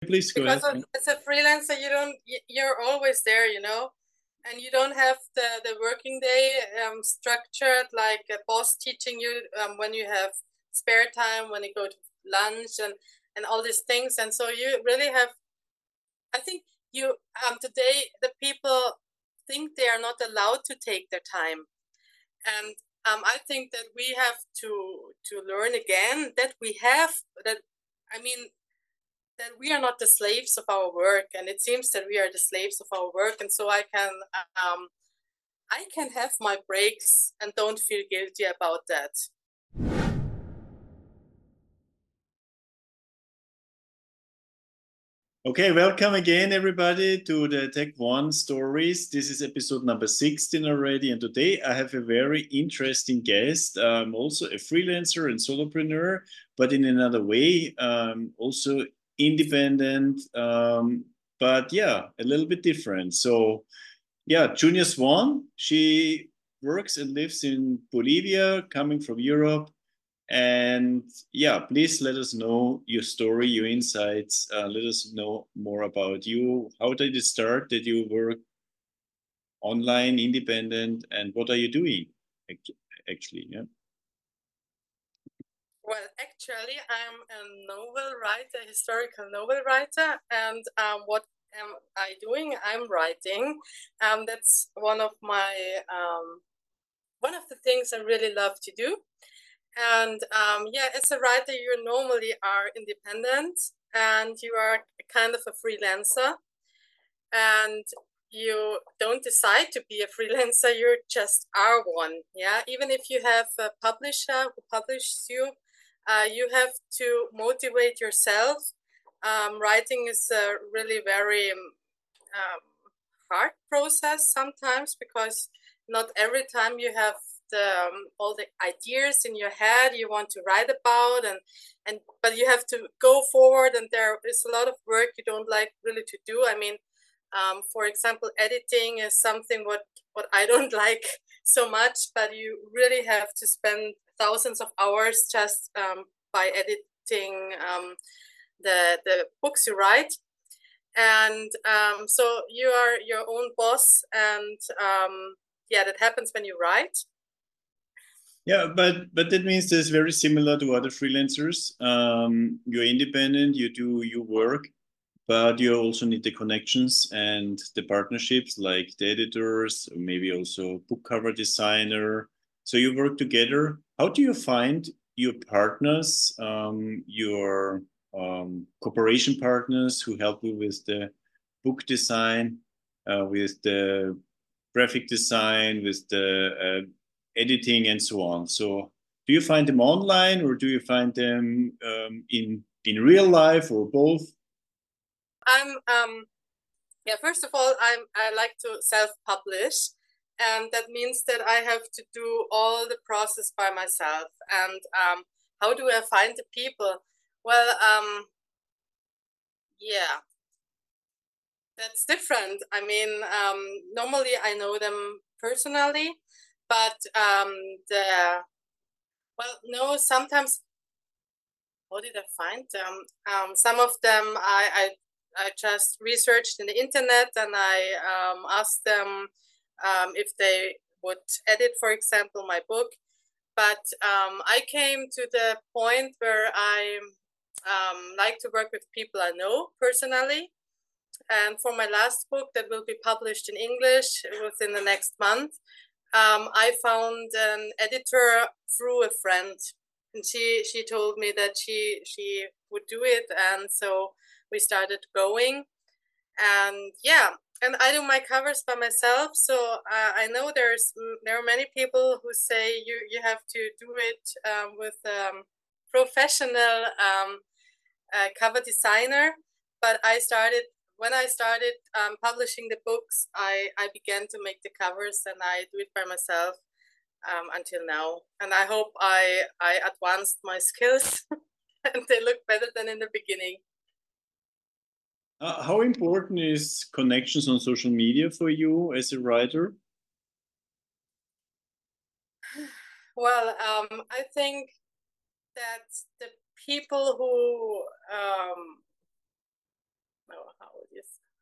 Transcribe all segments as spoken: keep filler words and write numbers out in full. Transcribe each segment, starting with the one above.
please go because ahead. of, as a freelancer, you don't you're always there, you know, and you don't have the the working day um, structured like a boss teaching you um, when you have spare time, when you go to lunch and and all these things, and so you really have. I think you um today the people think they are not allowed to take their time, and um, I think that we have to to learn again that we have that. I mean, that we are not the slaves of our work, and it seems that we are the slaves of our work, and so I can um, I can have my breaks and don't feel guilty about that. Okay, welcome again, everybody, to the Tech One Stories. This is episode number sixteen already, and today I have a very interesting guest. Um, also a freelancer and solopreneur, but in another way, um, also independent, um, but yeah, a little bit different. So, yeah, Junia Swan, she works and lives in Bolivia, coming from Europe. And yeah, please let us know your story, your insights. Uh, let us know more about you. How did it start? Did you work online, independent, and what are you doing actually? Yeah. Well, actually, I'm a novel writer, historical novel writer, and um, what am I doing? I'm writing. Um, that's one of my um, one of the things I really love to do. And um, yeah, as a writer, you normally are independent and you are kind of a freelancer, and you don't decide to be a freelancer, you just are one. Yeah, even if you have a publisher who publishes you, uh, you have to motivate yourself. Um, writing is a really very um, hard process sometimes, because not every time you have the um, all the ideas in your head you want to write about, and and but you have to go forward, and there is a lot of work you don't like really to do. I mean, um, for example, editing is something what what I don't like so much, but you really have to spend thousands of hours just um, by editing um, the the books you write. And um, so you are your own boss, and um, yeah, that happens when you write. Yeah, but but that means that's very similar to other freelancers. Um, you're independent, you do your work, but you also need the connections and the partnerships, like the editors, maybe also book cover designer. So you work together. How do you find your partners, um, your um, cooperation partners who help you with the book design, uh, with the graphic design, with the uh, editing, and so on? So do you find them online, or do you find them um, in in real life, or both? I'm um, yeah. First of all, I'm I like to self-publish, and that means that I have to do all the process by myself. And um, how do I find the people? Well, um, yeah, that's different. I mean, um, normally I know them personally, but um, the well, no, sometimes how did I find them? Um, some of them I, I I just researched in the internet, and I um, asked them um, if they would edit, for example, my book. But um, I came to the point where I um, like to work with people I know personally. And for my last book that will be published in English within the next month, um, I found an editor through a friend, and she she told me that she she would do it, and so we started going. And yeah, and I do my covers by myself, so uh, I know there's there are many people who say you you have to do it um, with um, professional um, uh, cover designer. But I started when I started um, publishing the books, I, I began to make the covers, and I do it by myself um, until now. And I hope I, I advanced my skills and they look better than in the beginning. Uh, how important is connections on social media for you as a writer? Well, um, I think that the people who um,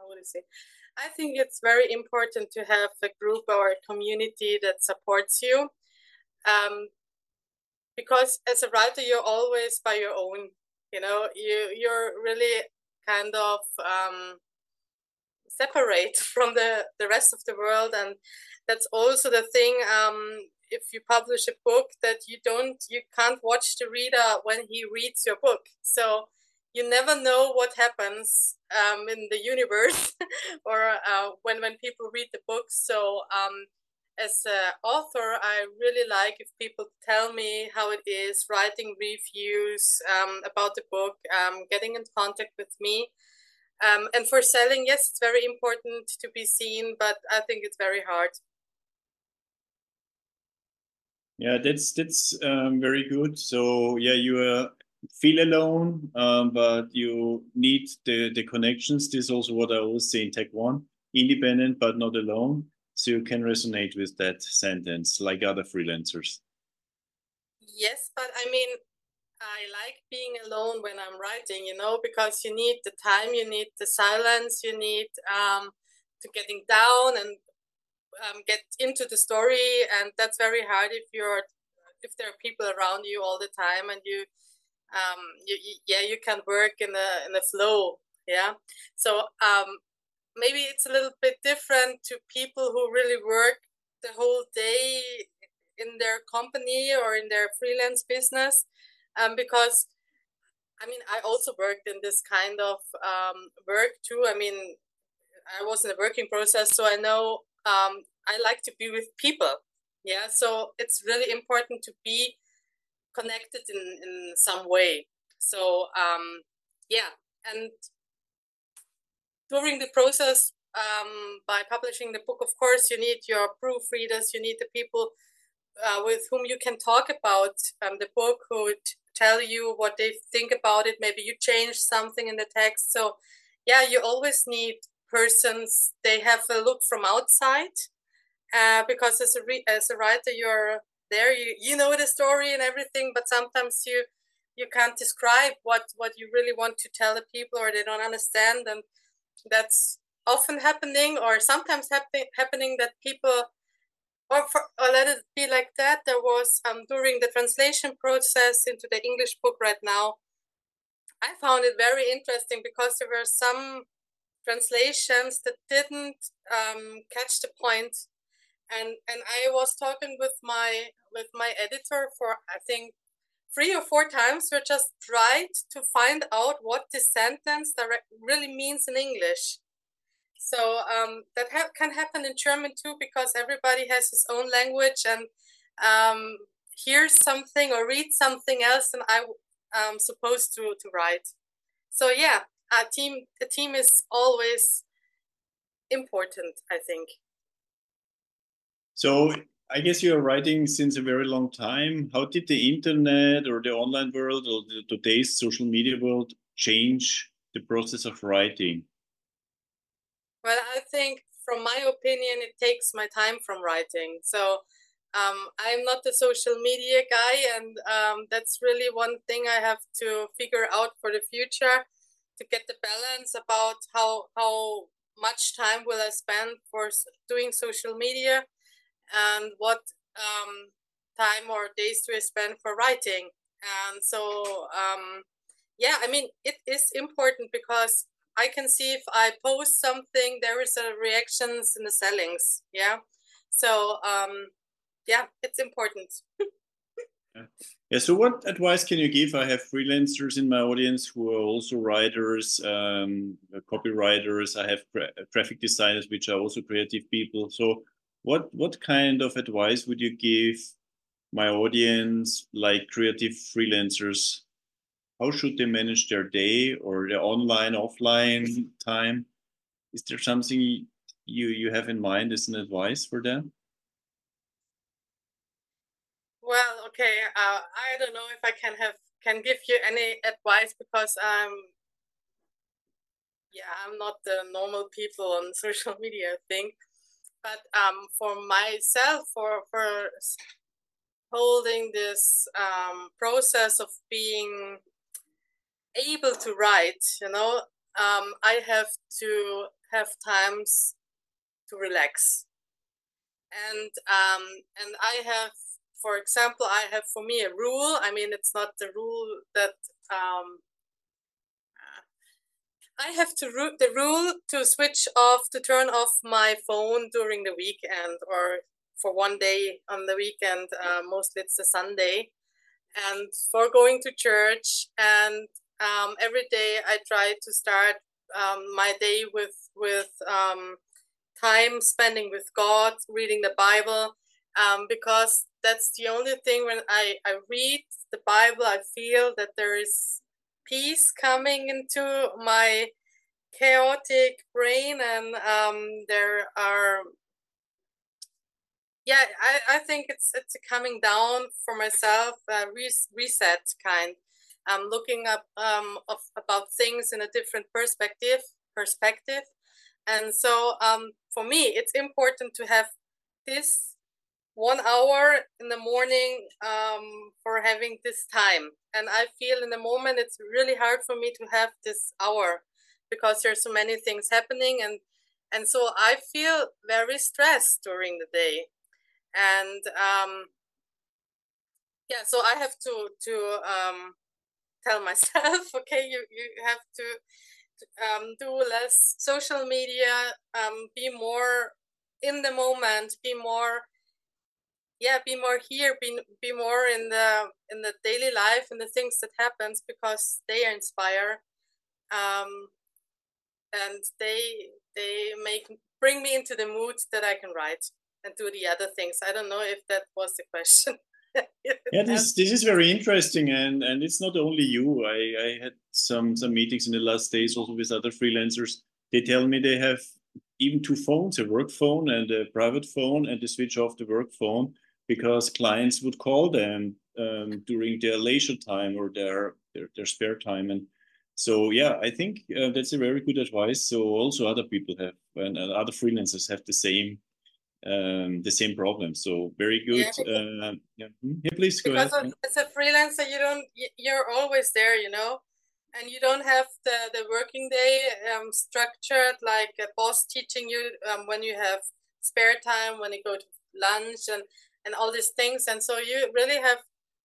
how would I say? I think it's very important to have a group or a community that supports you. Um, because as a writer, you're always by your own, you know, you, you're really kind of um, separate from the, the rest of the world. And that's also the thing, um, if you publish a book, that you don't, you can't watch the reader when he reads your book. So you never know what happens um, in the universe or uh, when, when people read the book. So um, as an author, I really like if people tell me how it is, writing reviews um, about the book, um, getting in contact with me. Um, and for selling, yes, it's very important to be seen, but I think it's very hard. Yeah, that's that's um, very good. So yeah, you uh, feel alone, um, but you need the the connections. This is also what I always say in Tech One: independent but not alone. So you can resonate with that sentence, like other freelancers. Yes, but I mean, I like being alone when I'm writing, you know, because you need the time, you need the silence, you need um, to getting down and um, get into the story, and that's very hard if you're if there are people around you all the time, and you um you, you yeah you can work in a in a flow. Yeah, so um maybe it's a little bit different to people who really work the whole day in their company or in their freelance business, um because I mean, I also worked in this kind of um, work too. I mean, I was in the working process, so I know um, I like to be with people. Yeah, so it's really important to be connected in, in some way. So um, yeah, and during the process, um, by publishing the book, of course, you need your proofreaders, you need the people uh, with whom you can talk about um, the book, who would tell you what they think about it. Maybe you change something in the text. So yeah, you always need persons. They have a look from outside, uh, because as a re- as a writer, you're there. You you know the story and everything, but sometimes you you can't describe what what you really want to tell the people, or they don't understand, and that's often happening, or sometimes happen- happening that people. Or, for, or let it be like that. There was um, during the translation process into the English book right now, I found it very interesting because there were some translations that didn't um, catch the point, and and I was talking with my with my editor for I think three or four times. We just tried to find out what the sentence direct really means in English. So um, that ha- can happen in German too, because everybody has his own language and um, hears something or reads something else than I am supposed to to write. So yeah, a team a team is always important, I think. So I guess you are writing since a very long time. How did the internet or the online world or the, today's social media world change the process of writing? Well, I think, from my opinion, it takes my time from writing. So um, I'm not the social media guy, and um, that's really one thing I have to figure out for the future, to get the balance about how how much time will I spend for doing social media, and what um, time or days do I spend for writing. And so um, yeah, I mean, it is important because I can see if I post something, there is a reactions in the sellings. Yeah. So um, yeah, it's important. Yeah. So what advice can you give? I have freelancers in my audience who are also writers, um, copywriters. I have graphic designers, which are also creative people. So what what kind of advice would you give my audience, like creative freelancers? How should they manage their day or their online, offline time? Is there something you you have in mind as an advice for them? Well, okay. Uh, I don't know if I can have can give you any advice, because um yeah, I'm not the normal people on social media, I think. But um for myself, for for holding this um process of being able to write, you know, um, I have to have times to relax. And um, and I have, for example, I have for me a rule. I mean, it's not the rule that um, I have to ru- the rule to switch off, to turn off my phone during the weekend or for one day on the weekend. Uh, mostly it's the Sunday, and for going to church. And um, every day I try to start um, my day with with um, time spending with God, reading the Bible, um, because that's the only thing. When I, I read the Bible, I feel that there is peace coming into my chaotic brain, and um, there are, yeah, I, I think it's it's a coming down for myself, a res- reset kind. I'm looking up um, of, about things in a different perspective perspective. And so um, for me, it's important to have this one hour in the morning um, for having this time. And I feel in the moment it's really hard for me to have this hour because there's so many things happening. And, and so I feel very stressed during the day. And um, yeah, so I have to, to um, tell myself, okay, you, you have to um, do less social media, um, be more in the moment, be more, yeah, be more here, be be more in the in the daily life and the things that happens, because they inspire, um, and they they make bring me into the mood that I can write and do the other things. I don't know if that was the question. Yeah, this this is very interesting, and and it's not only you. I I had some some meetings in the last days also with other freelancers. They tell me they have even two phones, a work phone and a private phone, and they switch off the work phone because clients would call them um, during their leisure time or their, their their spare time. And so yeah, I think uh, that's a very good advice. So also other people have, and, and other freelancers have the same um, the same problem. So very good. Yeah, Uh, yeah. yeah, please go because ahead. Yeah. as a freelancer, you don't you're always there, you know, and you don't have the the working day um, structured like a boss teaching you um, when you have spare time, when you go to lunch, and and all these things. And so you really have,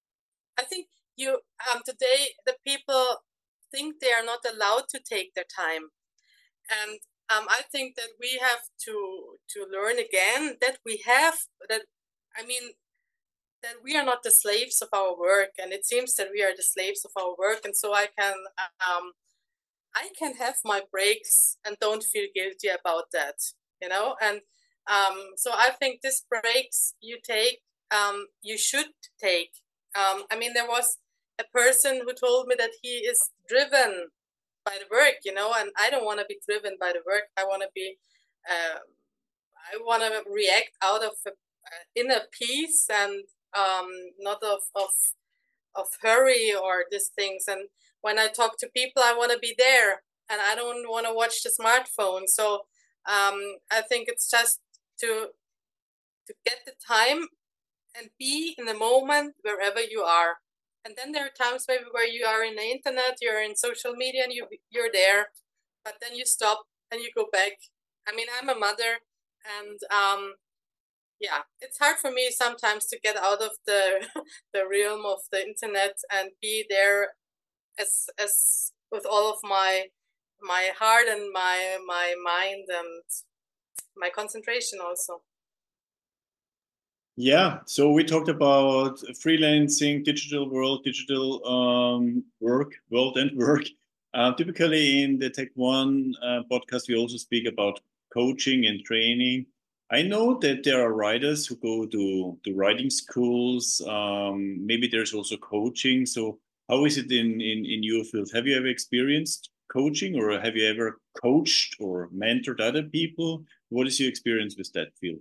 I think you um today the people think they are not allowed to take their time. And um, I think that we have to to learn again that we have that. I mean, that we are not the slaves of our work, and it seems that we are the slaves of our work. And so I can um, I can have my breaks and don't feel guilty about that, you know. And um, so I think these breaks you take, um, you should take. Um, I mean, there was a person who told me that he is driven by the work, you know, and I don't want to be driven by the work. I want to be, uh, I want to react out of a, uh, inner peace, and um, not of, of of hurry or these things. And when I talk to people, I want to be there, and I don't want to watch the smartphone. So um, I think it's just to to get the time and be in the moment wherever you are. And then there are times maybe where you are in the internet, you're in social media, and you you're there, but then you stop and you go back. I mean, I'm a mother, and um, yeah, it's hard for me sometimes to get out of the the realm of the internet and be there as as with all of my my heart and my my mind and my concentration also. Yeah, so we talked about freelancing, digital world, digital um, work, world and work. Uh, typically in the Tech One uh, podcast, we also speak about coaching and training. I know that there are writers who go to, to writing schools. Um, maybe there's also coaching. So how is it in, in, in your field? Have you ever experienced coaching, or have you ever coached or mentored other people? What is your experience with that field?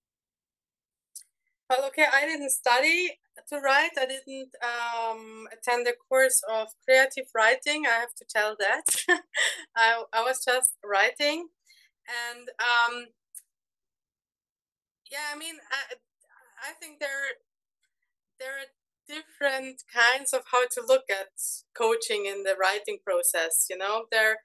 Well, okay, I didn't study to write. I didn't um, attend a course of creative writing. I have to tell that. I, I was just writing. And um, yeah, I mean, I, I think there, there are different kinds of how to look at coaching in the writing process. You know, there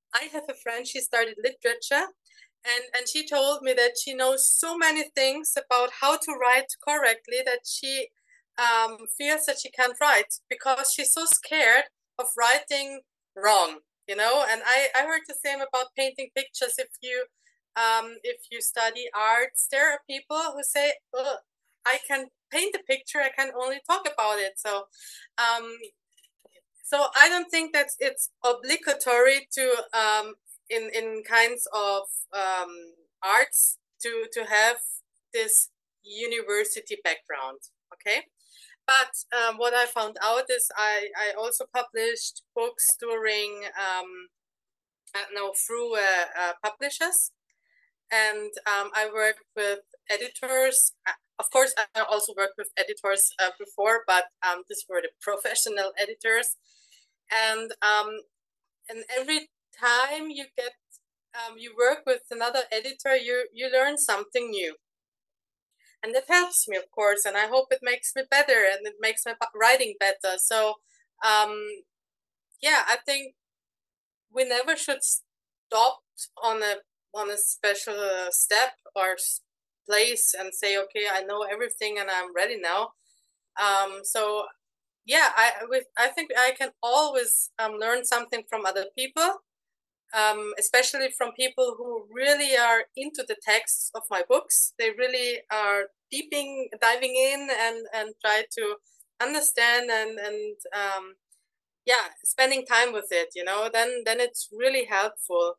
I have a friend, she started literature, and, and she told me that she knows so many things about how to write correctly that she um, feels that she can't write because she's so scared of writing wrong, you know. And I, I heard the same about painting pictures. If you um, if you study arts, there are people who say, oh, I can paint a picture, I can only talk about it. So um, so I don't think that it's obligatory to um, in in kinds of um, arts to to have this university background. Okay, but um, what I found out is I I also published books during um, no through uh, uh, publishers, and um, I worked with editors. Of course, I also worked with editors uh, before, but um, these were the professional editors. And um, and every time you get um, you work with another editor, you you learn something new, and that helps me, of course. And I hope it makes me better, and it makes my writing better. So um, yeah, I think we never should stop on a on a special uh, step or place and say, okay, I know everything and I'm ready now. Um, so yeah, I with I think I can always um, learn something from other people, um, especially from people who really are into the texts of my books. They really are deeping, diving in, and and try to understand and and um, yeah, spending time with it. You know, then then it's really helpful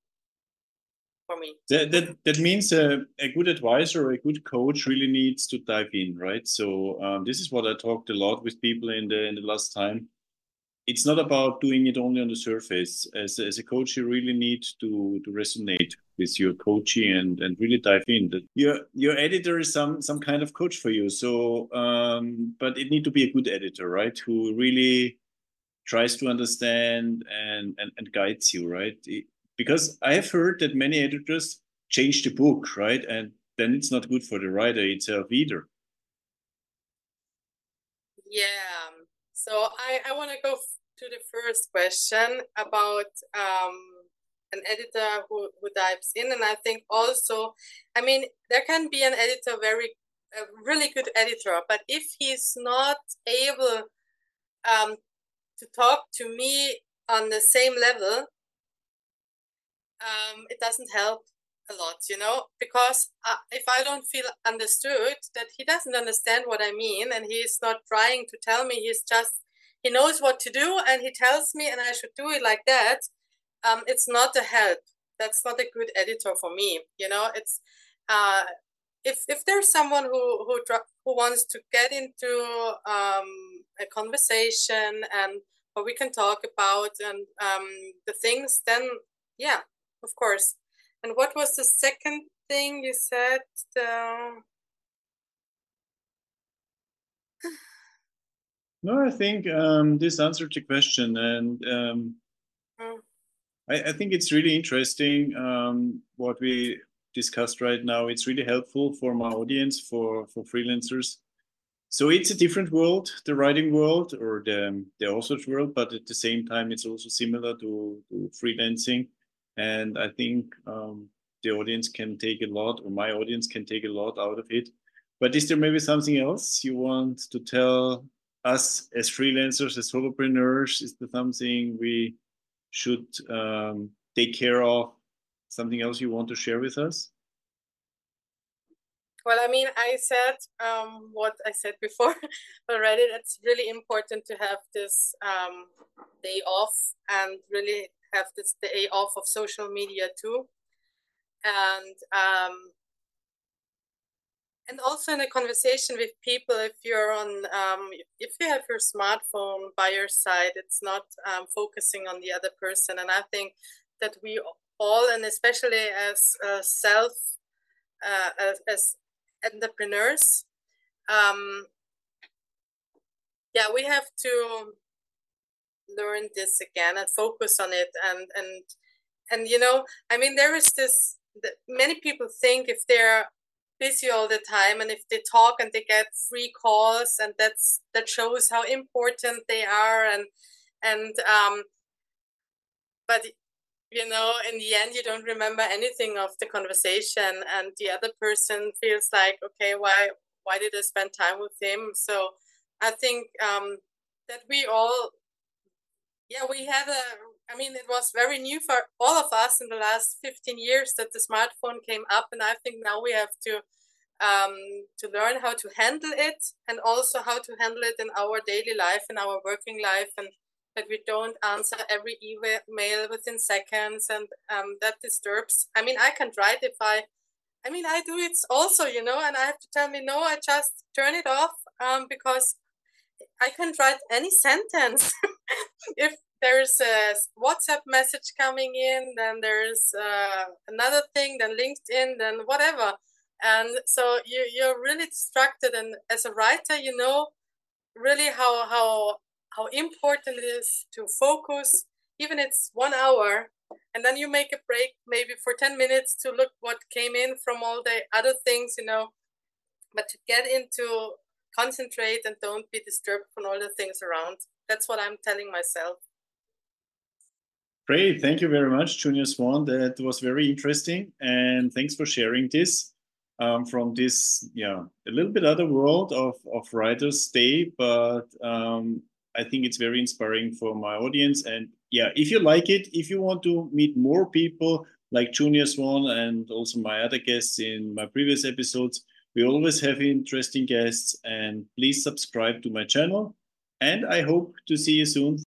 for me. That that, that means a, a good advisor or a good coach really needs to dive in, right? So um, this is what I talked a lot with people in the in the last time. It's not about doing it only on the surface. As, as a coach, you really need to to resonate with your coachee and and really dive in. That your your editor is some some kind of coach for you. So, um, but it need to be a good editor, right? Who really tries to understand and and, and guides you, right? Because I have heard that many editors change the book, right? And then it's not good for the writer itself either. Yeah. So I, I want to go to the first question about um, an editor who, who dives in. And I think also, I mean, there can be an editor, very, a really good editor, but if he's not able um, to talk to me on the same level, um, it doesn't help a lot, you know, because uh, if I don't feel understood, that he doesn't understand what I mean, and he's not trying to tell me, he's just, he knows what to do and he tells me and I should do it like that, um, it's not a help. That's not a good editor for me, you know. It's uh, if if there's someone who who who wants to get into um, a conversation and what we can talk about and um, the things, then yeah, of course. And what was the second thing you said? The... No, I think um, this answered the question, and um, Mm. I, I, think it's really interesting um, what we discussed right now. It's really helpful for my audience, for for freelancers. So it's a different world, the writing world or the the author's world, but at the same time, it's also similar to, to freelancing. And I think um, the audience can take a lot, or my audience can take a lot out of it. But is there maybe something else you want to tell us as freelancers, as solopreneurs? Is there something we should um, take care of? Something else you want to share with us? Well, I mean, I said um, what I said before already. It's really important to have this um, day off and really have this day off of social media too. And um, and also in a conversation with people, if you're on, um, if you have your smartphone by your side, it's not um, focusing on the other person. And I think that we all, and especially as uh, self, uh, as, as entrepreneurs, um, yeah, we have to learn this again and focus on it. And and and you know, I mean, there is this. Many people think if they're busy all the time and if they talk and they get free calls, and that's that shows how important they are. And and um, but you know, in the end, you don't remember anything of the conversation, and the other person feels like, okay, why why did I spend time with him? So I think um, that we all, yeah, we had a, I mean, it was very new for all of us in the last fifteen years that the smartphone came up, and I think now we have to um, to learn how to handle it, and also how to handle it in our daily life, in our working life, and that we don't answer every email within seconds, and um, that disturbs. I mean, I can write if I, I mean, I do it also, you know, and I have to tell me, no, I just turn it off um, because I can write any sentence. If there's a WhatsApp message coming in, then there's uh, another thing, then LinkedIn, then whatever. And so you, you're really distracted. And as a writer, you know really how, how, how important it is to focus, even it's one hour, and then you make a break maybe for ten minutes to look what came in from all the other things, you know, but to get into concentrate and don't be disturbed from all the things around. That's what I'm telling myself. Great. Thank you very much, Junior Swan. That was very interesting. And thanks for sharing this um, from this, yeah, a little bit other world of, of Writer's Day. But um, I think it's very inspiring for my audience. And yeah, if you like it, if you want to meet more people like Junior Swan and also my other guests in my previous episodes, we always have interesting guests. And please subscribe to my channel. And I hope to see you soon.